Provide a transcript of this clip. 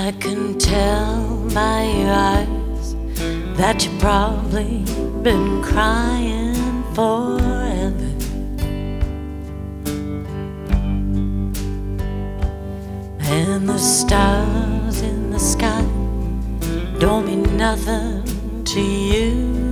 I can tell by your eyes that you've probably been crying forever. And the stars in the sky don't mean nothing to you.